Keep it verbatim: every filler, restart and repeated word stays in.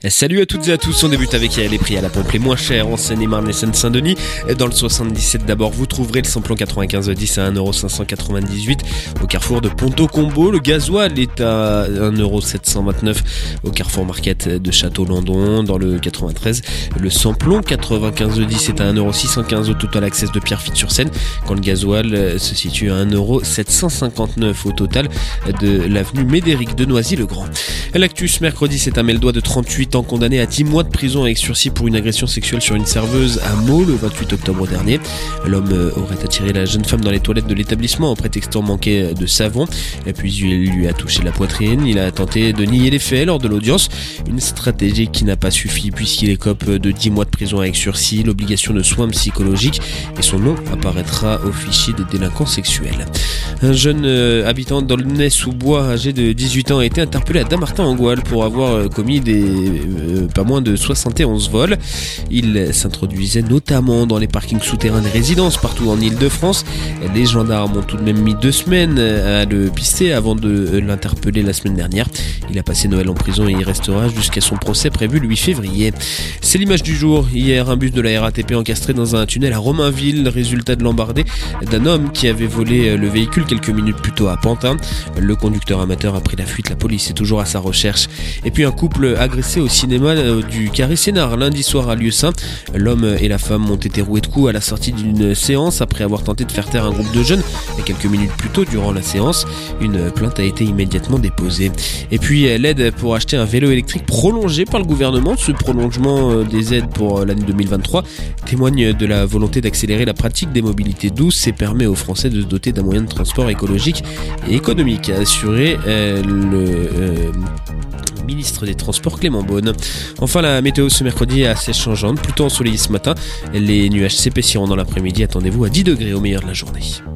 Salut à toutes et à tous, on débute avec les prix à la pompe les moins chers en Seine-et-Marne et Seine-Saint-Denis. Dans le soixante-dix-sept d'abord, vous trouverez le samplon quatre-vingt-quinze dix à un euro cinq cent quatre-vingt-dix-huit au carrefour de Ponto Combo. Le gasoil est à un euro sept cent vingt-neuf au Carrefour Market de Château-Landon. Dans le quatre-vingt-treize, le samplon quatre-vingt-quinze dix est à un euro six cent quinze au Total Access de Pierrefitte-sur-Seine, quand le gasoil se situe à un euro sept cent cinquante-neuf au Total de l'avenue Médéric de Noisy-le-Grand. L'actus mercredi, c'est un Meldois de trente-huit ans condamné à dix mois de prison avec sursis pour une agression sexuelle sur une serveuse à Meaux le vingt-huit octobre dernier. L'homme aurait attiré la jeune femme dans les toilettes de l'établissement en prétextant manquer de savon, et puis il lui a touché la poitrine. Il a tenté de nier les faits lors de l'audience, une stratégie qui n'a pas suffi puisqu'il écope de dix mois de prison avec sursis, l'obligation de soins psychologiques, et son nom apparaîtra au fichier des délinquants sexuels. Un jeune euh, habitant d'Aulnay-sous-Bois âgé de dix-huit ans a été interpellé à Dammartin-en-Goual pour avoir euh, commis des euh, pas moins de soixante et onze vols. Il s'introduisait notamment dans les parkings souterrains des résidences partout en Île-de-France. Les gendarmes ont tout de même mis deux semaines à le pister avant de l'interpeller la semaine dernière. Il a passé Noël en prison et y restera jusqu'à son procès prévu le huit février. C'est l'image du jour. Hier, un bus de la R A T P encastré dans un tunnel à Romainville, résultat de l'embardée d'un homme qui avait volé le véhicule quelques minutes plus tôt à Pantin. Le conducteur amateur a pris la fuite, la police est toujours à sa recherche. Et puis un couple agressé au cinéma du Carré Sénard lundi soir à Lieu-Saint. L'homme et la femme ont été roués de coups à la sortie d'une séance après avoir tenté de faire taire un groupe de jeunes et quelques minutes plus tôt durant la séance. Une plainte a été immédiatement déposée. Et puis l'aide pour acheter un vélo électrique prolongée par le gouvernement. Ce prolongement des aides pour l'année deux mille vingt-trois témoigne de la volonté d'accélérer la pratique des mobilités douces et permet aux Français de se doter d'un moyen de transport écologique et économique, a assuré euh, le euh, ministre des Transports Clément Beaune. Enfin, la météo ce mercredi est assez changeante, plutôt ensoleillée ce matin. Les nuages s'épaissiront dans l'après-midi, attendez-vous à dix degrés au meilleur de la journée.